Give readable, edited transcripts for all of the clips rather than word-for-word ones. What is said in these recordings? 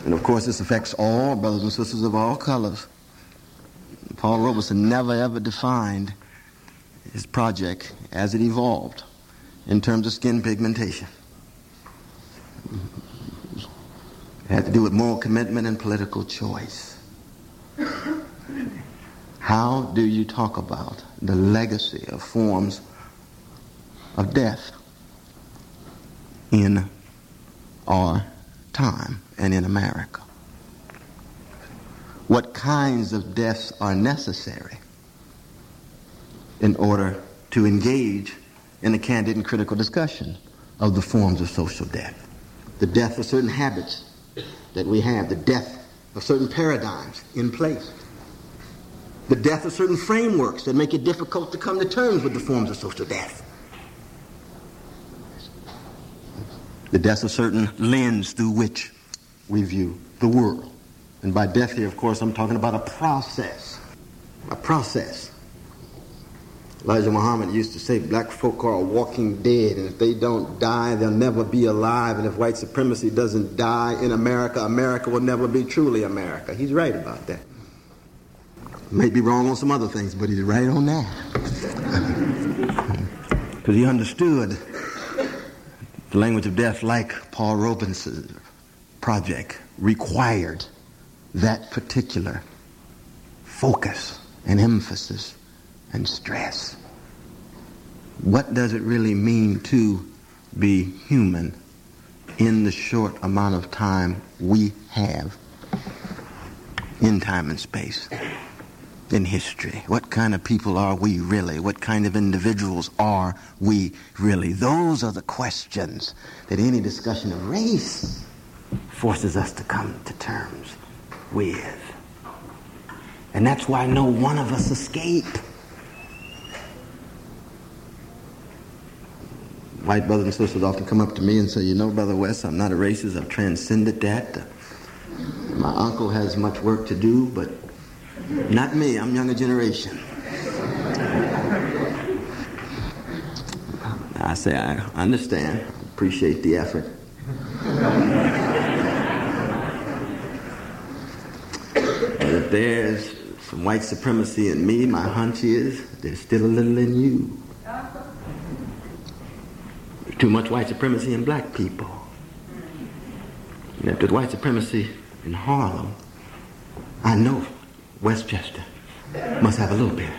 And of course this affects all brothers and sisters of all colors. Paul Robeson never ever defined his project as it evolved in terms of skin pigmentation. It had to do with moral commitment and political choice. How do you talk about the legacy of forms of death in our time and in America? What kinds of deaths are necessary in order to engage in a candid and critical discussion of the forms of social death? The death of certain habits that we have, the death of certain paradigms in place, the death of certain frameworks that make it difficult to come to terms with the forms of social death, the death of certain lens through which we view the world. And by death here, of course, I'm talking about a process. A process. Elijah Muhammad used to say black folk are walking dead, and if they don't die, they'll never be alive. And if white supremacy doesn't die in America, America will never be truly America. He's right about that. May be wrong on some other things, but he's right on that. Because he understood the language of death, like Paul Robeson's project, required that particular focus and emphasis and stress. What does it really mean to be human in the short amount of time we have in time and space, in history? What kind of people are we really? What kind of individuals are we really? Those are the questions that any discussion of race forces us to come to terms with. And that's why no one of us escape. White brothers and sisters often come up to me and say, you know, Brother West, I'm not a racist. I've transcended that. My uncle has much work to do, but not me. I'm younger generation. I say, I understand. Appreciate the effort. But if there's some white supremacy in me, my hunch is there's still a little in you. There's too much white supremacy in black people. And if there's white supremacy in Harlem, I know Westchester must have a little bit.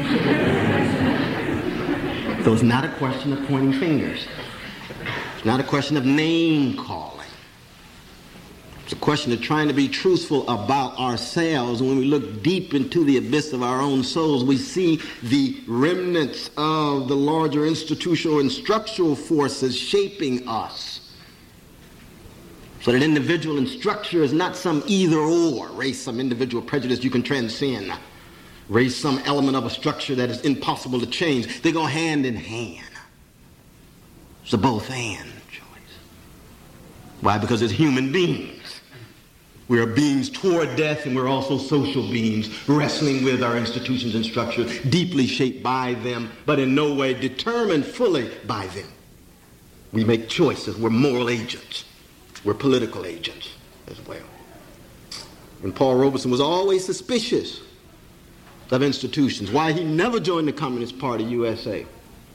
So it's not a question of pointing fingers. It's not a question of name calling. It's a question of trying to be truthful about ourselves. And when we look deep into the abyss of our own souls, we see the remnants of the larger institutional and structural forces shaping us. So that individual and structure is not some either or. Race, some individual prejudice you can transcend. Race, some element of a structure that is impossible to change. They go hand in hand. It's a both and choice. Why? Because as human beings, we are beings toward death, and we're also social beings, wrestling with our institutions and structures, deeply shaped by them, but in no way determined fully by them. We make choices. We're moral agents. We're political agents as well. And Paul Robeson was always suspicious of institutions. Why he never joined the Communist Party USA.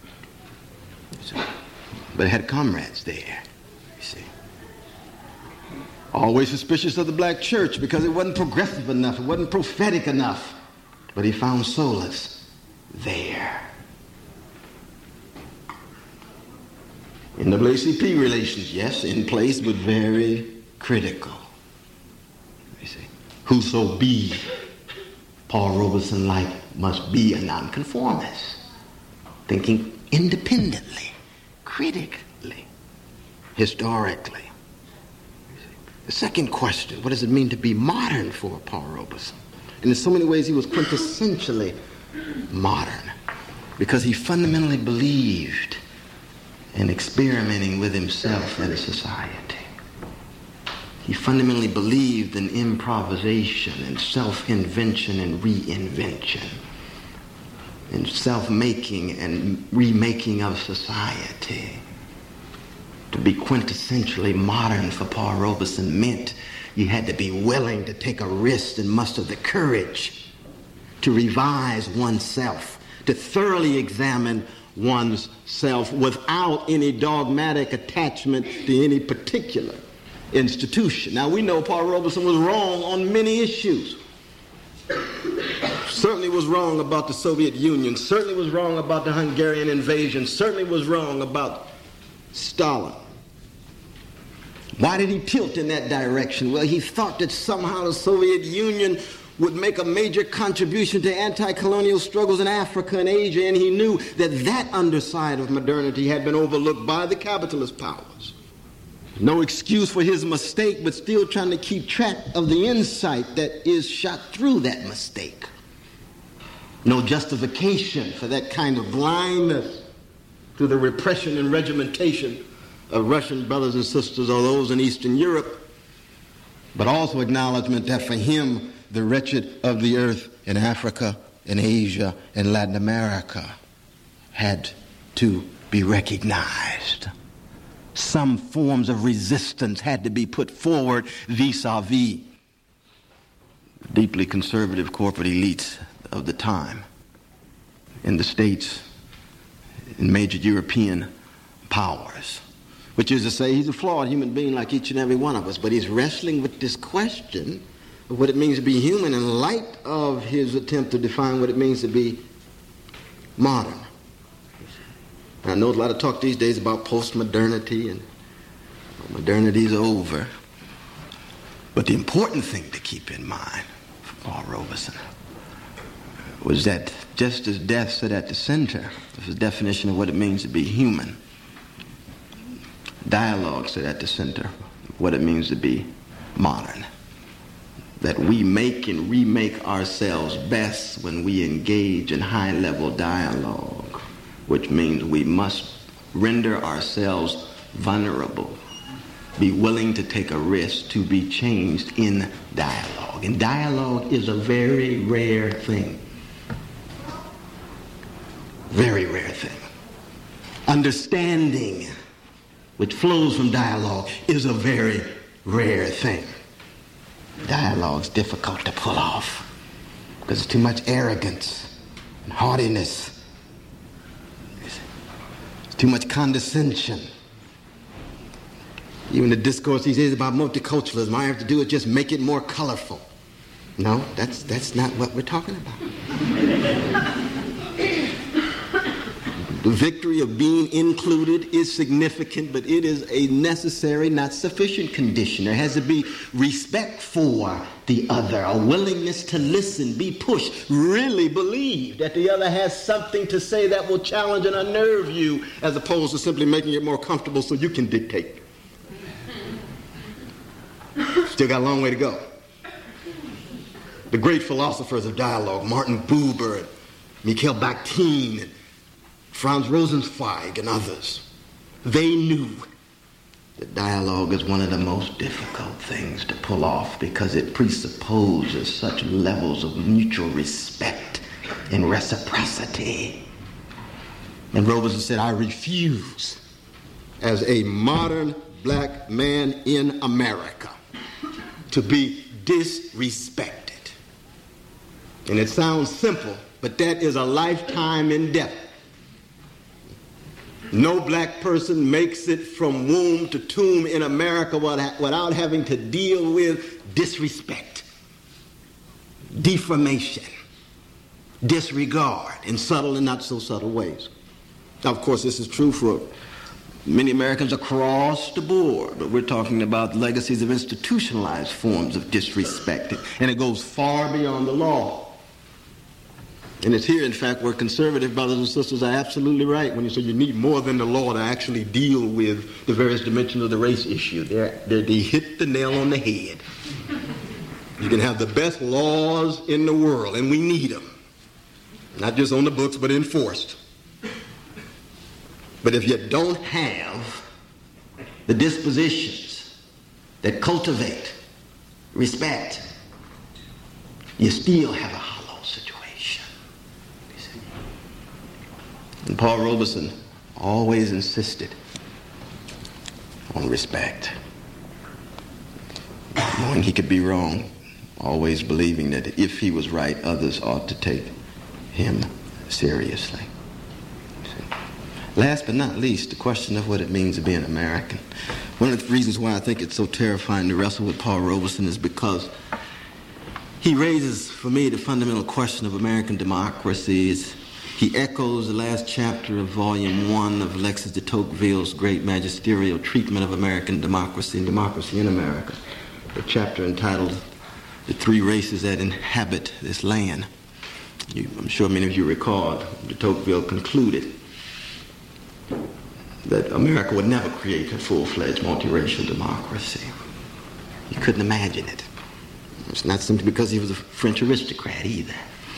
But had comrades there, you see. Always suspicious of the black church because it wasn't progressive enough, it wasn't prophetic enough. But he found solace there. NAACP relations, yes, in place, but very critical. You see, whoso be Paul Robeson like must be a nonconformist, thinking independently, critically, historically. The second question, what does it mean to be modern for Paul Robeson? And in so many ways he was quintessentially modern because he fundamentally believed in experimenting with himself and society. He fundamentally believed in improvisation and self-invention and reinvention, in self-making and remaking of society. To be quintessentially modern for Paul Robeson meant you had to be willing to take a risk and muster the courage to revise oneself, to thoroughly examine one's self without any dogmatic attachment to any particular institution. Now, we know Paul Robeson was wrong on many issues. Certainly was wrong about the Soviet Union, certainly was wrong about the Hungarian invasion, certainly was wrong about Stalin. Why did he tilt in that direction? Well, he thought that somehow the Soviet Union would make a major contribution to anti-colonial struggles in Africa and Asia, and he knew that that underside of modernity had been overlooked by the capitalist powers. No excuse for his mistake, but still trying to keep track of the insight that is shot through that mistake. No justification for that kind of blindness to the repression and regimentation of Russian brothers and sisters or those in Eastern Europe, but also acknowledgement that for him, the wretched of the earth in Africa, in Asia, and Latin America had to be recognized. Some forms of resistance had to be put forward vis-a-vis deeply conservative corporate elites of the time in the States, in major European powers. Which is to say, he's a flawed human being like each and every one of us, but he's wrestling with this question of what it means to be human in light of his attempt to define what it means to be modern. I know there's a lot of talk these days about post-modernity and modernity's over. But the important thing to keep in mind for Paul Robeson was that just as death sat at the center of his definition of what it means to be human, dialogue sat at the center of what it means to be modern. That we make and remake ourselves best when we engage in high-level dialogue, which means we must render ourselves vulnerable, be willing to take a risk to be changed in dialogue. And dialogue is a very rare thing. Very rare thing. Understanding, which flows from dialogue, is a very rare thing. Dialogue's difficult to pull off because there's too much arrogance and haughtiness. There's too much condescension. Even the discourse these days about multiculturalism, all I have to do is just make it more colorful. No, that's not what we're talking about. The victory of being included is significant, but it is a necessary, not sufficient condition. There has to be respect for the other, a willingness to listen, be pushed, really believe that the other has something to say that will challenge and unnerve you, as opposed to simply making it more comfortable so you can dictate. Still got a long way to go. The great philosophers of dialogue, Martin Buber, and Mikhail Bakhtin, and Franz Rosenzweig, and others, they knew that dialogue is one of the most difficult things to pull off because it presupposes such levels of mutual respect and reciprocity. And Robeson said, I refuse, as a modern black man in America, to be disrespected. And it sounds simple, but that is a lifetime endeavor. No black person makes it from womb to tomb in America without having to deal with disrespect, defamation, disregard in subtle and not so subtle ways. Now, of course, this is true for many Americans across the board, but we're talking about legacies of institutionalized forms of disrespect, and it goes far beyond the law. And it's here, in fact, where conservative brothers and sisters are absolutely right when you say you need more than the law to actually deal with the various dimensions of the race issue. They hit the nail on the head. You can have the best laws in the world, and we need them. Not just on the books, but enforced. But if you don't have the dispositions that cultivate respect, you still have a hollow situation. And Paul Robeson always insisted on respect. knowing he could be wrong, always believing that if he was right, others ought to take him seriously. Last but not least, the question of what it means to be an American. One of the reasons why I think it's so terrifying to wrestle with Paul Robeson is because he raises, for me, the fundamental question of American democracy. He echoes the last chapter of Volume 1 of Alexis de Tocqueville's great magisterial treatment of American democracy and democracy in America, a chapter entitled The Three Races That Inhabit This Land. I'm sure many of you recall de Tocqueville concluded that America would never create a full-fledged multiracial democracy. He couldn't imagine it. It's not simply because he was a French aristocrat either.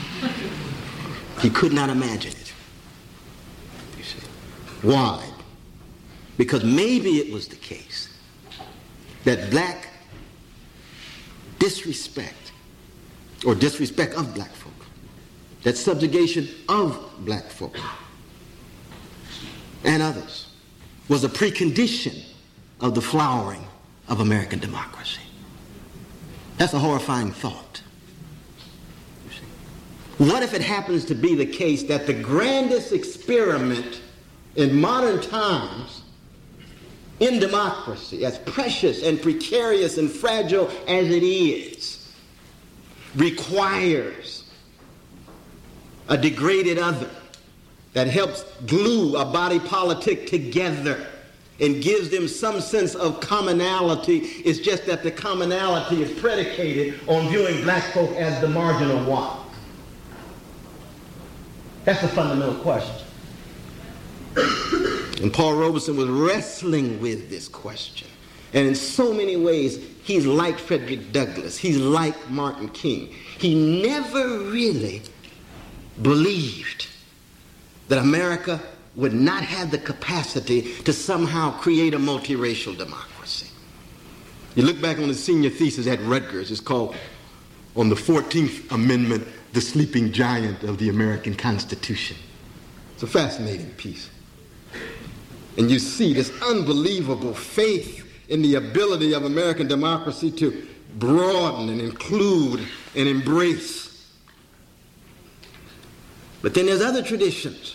He could not imagine it. You see. Why? Because maybe it was the case that black disrespect, or disrespect of black folk, that subjugation of black folk and others, was a precondition of the flowering of American democracy. That's a horrifying thought. What if it happens to be the case that the grandest experiment in modern times in democracy, as precious and precarious and fragile as it is, requires a degraded other that helps glue a body politic together and gives them some sense of commonality? It's just that the commonality is predicated on viewing black folk as the marginal one. That's the fundamental question. And Paul Robeson was wrestling with this question. And in so many ways, he's like Frederick Douglass. He's like Martin King. He never really believed that America would not have the capacity to somehow create a multiracial democracy. You look back on his senior thesis at Rutgers. It's called, on the 14th Amendment, the Sleeping Giant of the American Constitution. It's a fascinating piece. And you see this unbelievable faith in the ability of American democracy to broaden and include and embrace. But then there's other traditions.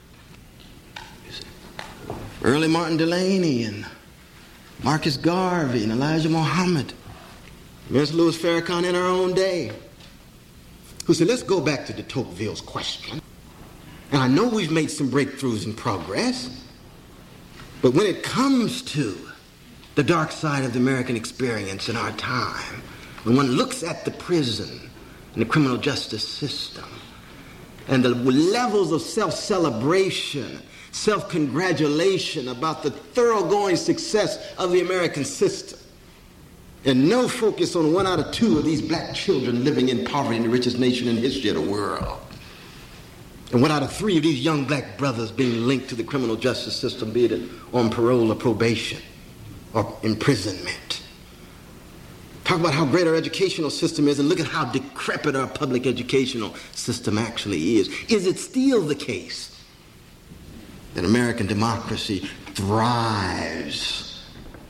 Early Martin Delany and Marcus Garvey and Elijah Muhammad, Miss Louis Farrakhan in our own day, who said, let's go back to de Tocqueville's question. And I know we've made some breakthroughs in progress, but when it comes to the dark side of the American experience in our time, when one looks at the prison and the criminal justice system and the levels of self-celebration, self-congratulation about the thoroughgoing success of the American system, and no focus on 1 out of 2 of these black children living in poverty in the richest nation in the history of the world, and 1 out of 3 of these young black brothers being linked to the criminal justice system, be it on parole or probation or imprisonment. Talk about how great our educational system is, and look at how decrepit our public educational system actually is. Is it still the case that American democracy thrives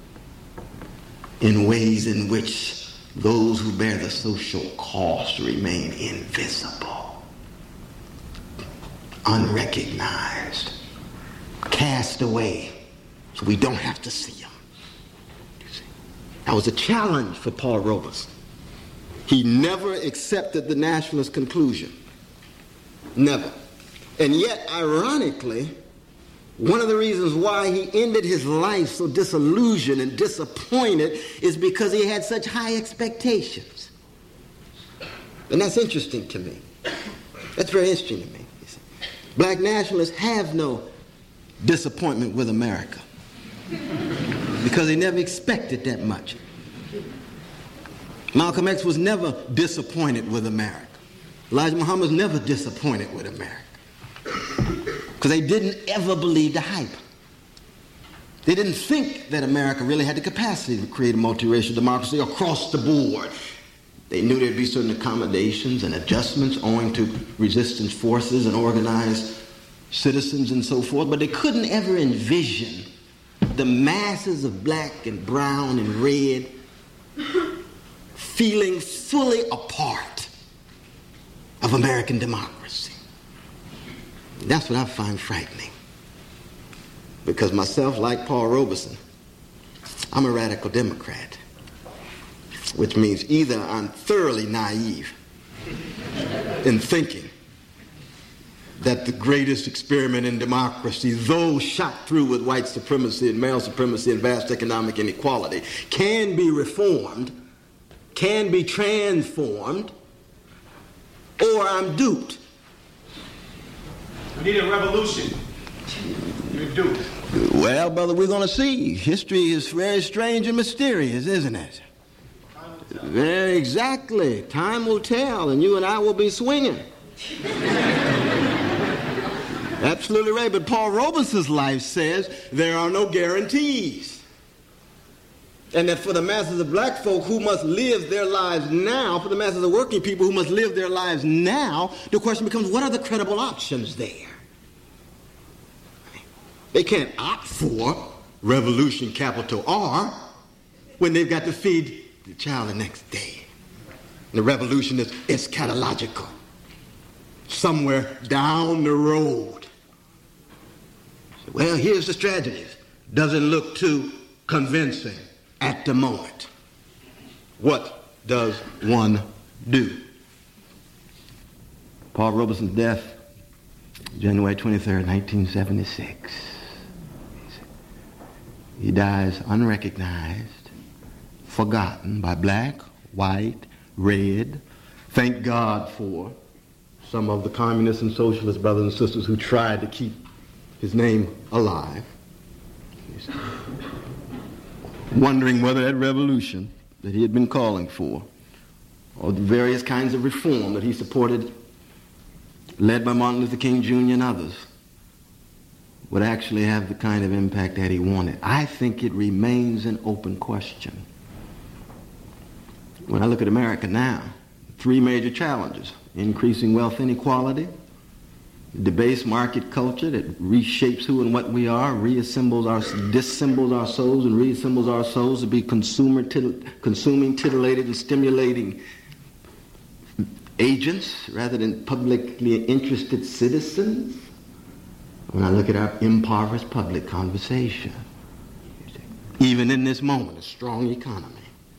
in ways in which those who bear the social cost remain invisible, unrecognized, cast away, so we don't have to see them? That was a challenge for Paul Robeson. He never accepted the nationalist conclusion. Never. And yet, ironically, one of the reasons why he ended his life so disillusioned and disappointed is because he had such high expectations. And that's interesting to me. That's very interesting to me. Black nationalists have no disappointment with America because they never expected that much. Malcolm X was never disappointed with America. Elijah Muhammad was never disappointed with America because they didn't ever believe the hype. They didn't think that America really had the capacity to create a multiracial democracy across the board. They knew there'd be certain accommodations and adjustments owing to resistance forces and organized citizens and so forth, but they couldn't ever envision the masses of black and brown and red feeling fully a part of American democracy. That's what I find frightening. Because myself, like Paul Robeson, I'm a radical Democrat, which means either I'm thoroughly naive in thinking that the greatest experiment in democracy, though shot through with white supremacy and male supremacy and vast economic inequality, can be reformed, can be transformed, or I'm duped. We need a revolution. You're duped. Well, brother, we're going to see. History is very strange and mysterious, isn't it? Very exactly. Time will tell, and you and I will be swinging. Absolutely right. But Paul Robeson's life says there are no guarantees. And that for the masses of black folk who must live their lives now, for the masses of working people who must live their lives now, the question becomes, what are the credible options there? They can't opt for revolution, capital R, when they've got to feed the child the next day. And the revolution is eschatological. Somewhere down the road. Well, here's the tragedy. Doesn't look too convincing at the moment. What does one do? Paul Robeson's death, January 23rd, 1976. He dies unrecognized, forgotten by black, white, red. Thank God for some of the communist and socialist brothers and sisters who tried to keep his name alive. Wondering whether that revolution that he had been calling for, or the various kinds of reform that he supported, led by Martin Luther King Jr. and others, would actually have the kind of impact that he wanted. I think it remains an open question. When I look at America now, three major challenges: increasing wealth inequality, debased market culture that reshapes who and what we are, disassembles our souls and reassembles our souls to be consuming, titillated, and stimulating agents rather than publicly interested citizens. When I look at our impoverished public conversation, even in this moment, a strong economy,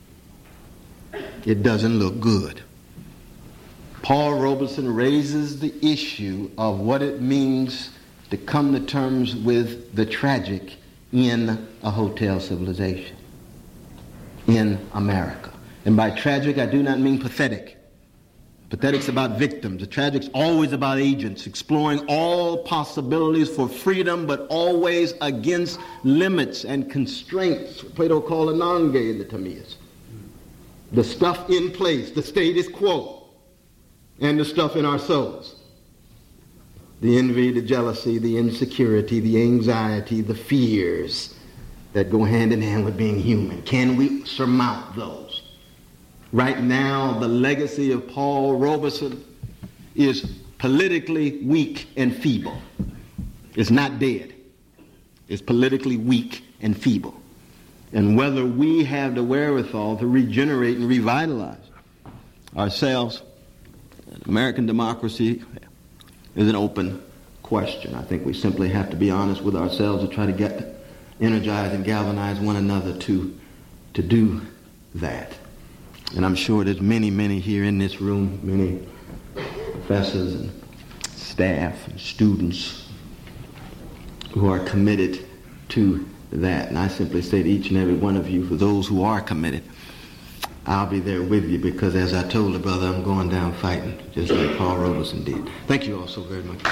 it doesn't look good. Paul Robeson raises the issue of what it means to come to terms with the tragic in a hotel civilization, in America. And by tragic, I do not mean pathetic. Pathetic's about victims. The tragic's always about agents, exploring all possibilities for freedom, but always against limits and constraints. Plato called a nonge in the Timaeus. The stuff in place, the status quo, and the stuff in our souls. The envy, the jealousy, the insecurity, the anxiety, the fears that go hand in hand with being human. Can we surmount those? Right now, the legacy of Paul Robeson is politically weak and feeble. It's not dead. It's politically weak and feeble. And whether we have the wherewithal to regenerate and revitalize ourselves, American democracy, is an open question. I think we simply have to be honest with ourselves and try to get energized and galvanize one another to do that. And I'm sure there's many, many here in this room, many professors and staff and students who are committed to that. And I simply say to each and every one of you, for those who are committed, I'll be there with you, because as I told the brother, I'm going down fighting, just like Paul Robeson did. Thank you all so very much.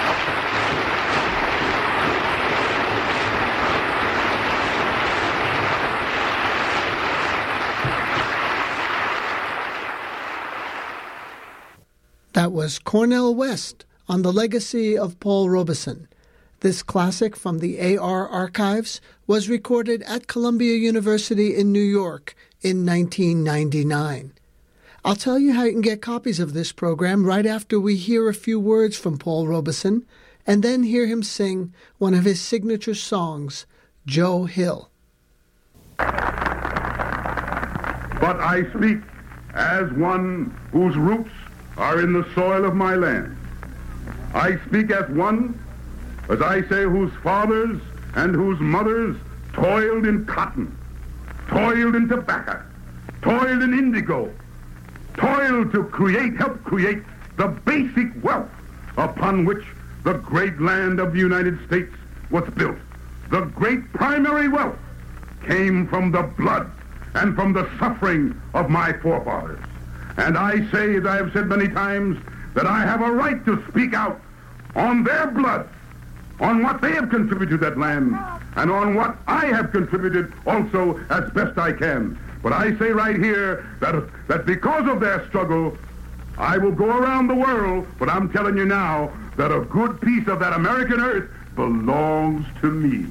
That was Cornel West on the legacy of Paul Robeson. This classic from the AR archives was recorded at Columbia University in New York in 1999. I'll tell you how you can get copies of this program right after we hear a few words from Paul Robeson and then hear him sing one of his signature songs, Joe Hill. But I speak as one whose roots are in the soil of my land. I speak as one, as I say, whose fathers and whose mothers toiled in cotton, toiled in tobacco, toiled in indigo, toiled to help create the basic wealth upon which the great land of the United States was built. The great primary wealth came from the blood and from the suffering of my forefathers. And I say, as I have said many times, that I have a right to speak out on their blood, on what they have contributed to that land, and on what I have contributed also as best I can. But I say right here that because of their struggle, I will go around the world, but I'm telling you now that a good piece of that American earth belongs to me.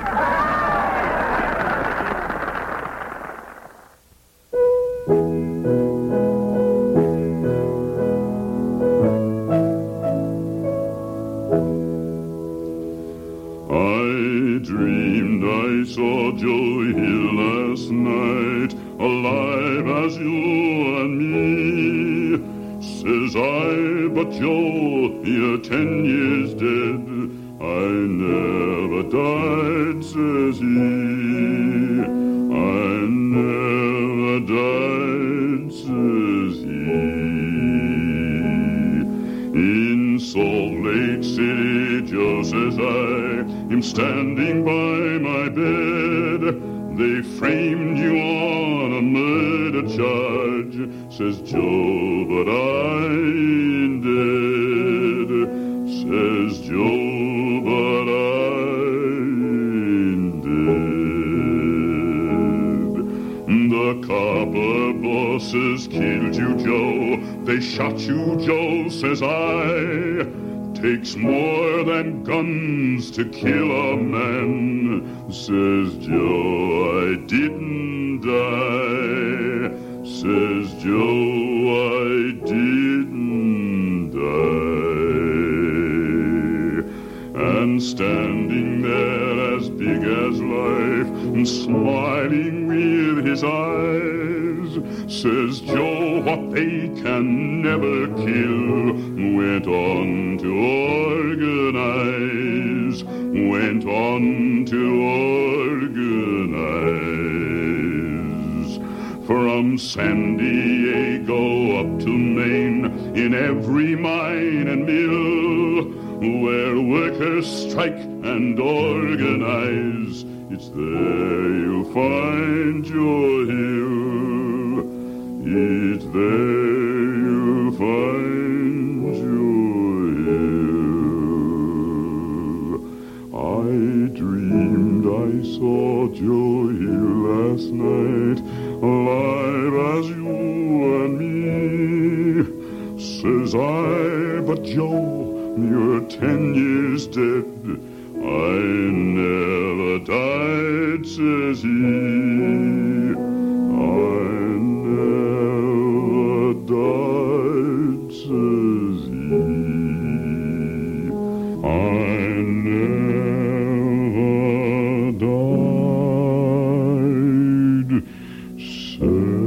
I saw Joe Hill last night, alive as you and me. Says I, but Joe, you're 10 years dead. I never died, says he. I never died, says he. In Salt Lake City, Joe says I'm standing by my bed. They framed you on a murder charge, says Joe, but I ain't dead. Says Joe, but I ain't dead. The copper bosses killed you, Joe. They shot you, Joe, says I. Takes more than guns to kill a man, says Joe, I didn't die. Says Joe, I didn't die. And standing there as big as life, and smiling with his eyes, says Joe, what they can never kill, went on to organize, went on to organize. From San Diego up to Maine, in every mine and mill, where workers strike and organize, it's there you'll find Joe Hill. It's there you'll find Joe Hill. I dreamed I saw Joe Hill last night, alive as you and me. Says I, but Joe, you're 10 years dead. I never died, says he. I never died, says he. I never died, says he.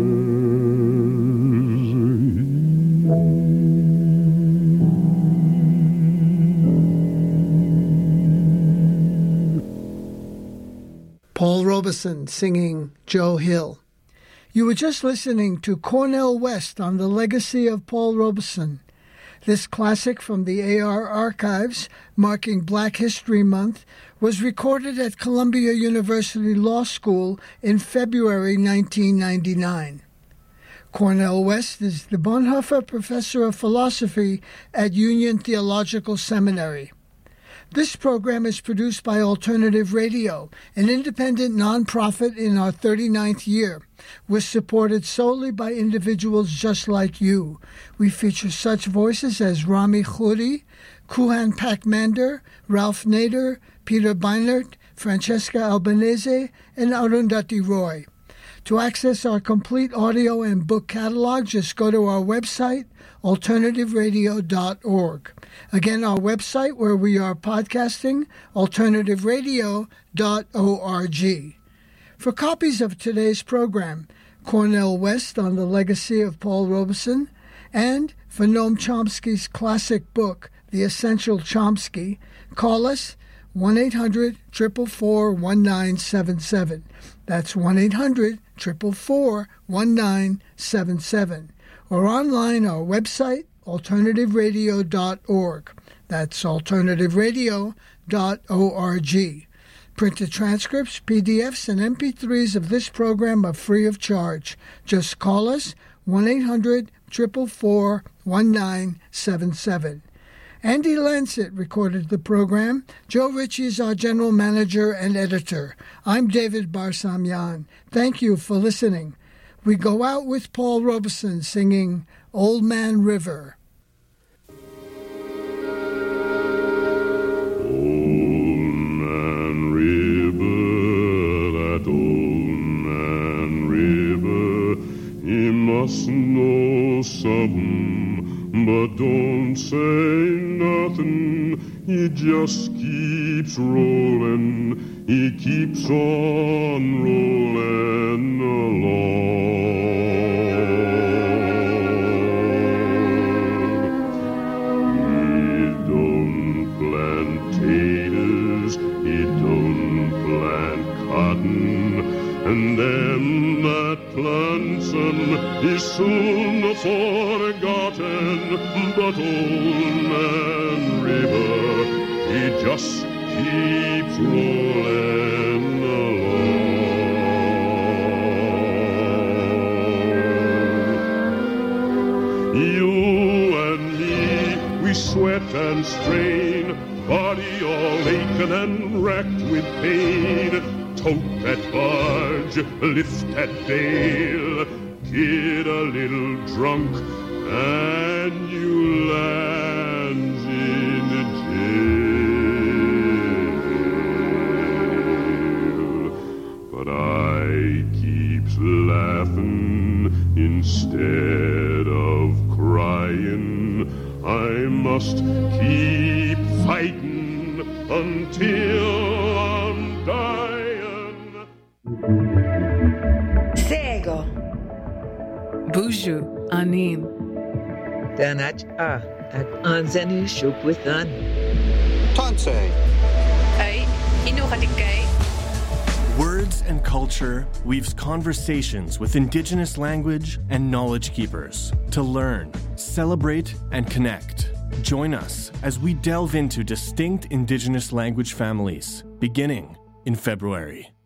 Paul Robeson singing Joe Hill. You were just listening to Cornel West on the legacy of Paul Robeson. This classic from the AR archives, marking Black History Month, was recorded at Columbia University Law School in February 1999. Cornel West is the Bonhoeffer Professor of Philosophy at Union Theological Seminary. This program is produced by Alternative Radio, an independent nonprofit in our 39th year. We're supported solely by individuals just like you. We feature such voices as Rami Khoury, Kuhan Pakmander, Ralph Nader, Peter Beinert, Francesca Albanese, and Arundhati Roy. To access our complete audio and book catalog, just go to our website, alternativeradio.org. Again, our website where we are podcasting, alternativeradio.org. For copies of today's program, Cornel West on the Legacy of Paul Robeson, and for Noam Chomsky's classic book, The Essential Chomsky, call us 1-800-444-1977. That's 1-800-444-1977. Or online, our website, alternativeradio.org. That's alternativeradio.org. Printed transcripts, PDFs, and MP3s of this program are free of charge. Just call us 1-800-444-1977. Andy Lancet recorded the program. Joe Ritchie is our general manager and editor. I'm David Barsamyan. Thank you for listening. We go out with Paul Robeson singing Old Man River. Must know something, but don't say nothing. He just keeps rolling. He keeps on rolling along. He don't plant taters, he don't plant cotton, and them that plants them is soon forgotten. But Old Man River, he just keeps rolling along. You and me, we sweat and strain, body all aching and racked with pain. Tote that barge, lift that bale, get a little drunk, and you land in jail. But I keeps laughing instead of crying. I must keep fighting until I'm dying. Sego Buju Anin Danach at Anzani Shukwithan Tansei Ay Inukatikay. Words and Culture weaves conversations with Indigenous language and knowledge keepers to learn, celebrate, and connect. Join us as we delve into distinct Indigenous language families, beginning in February.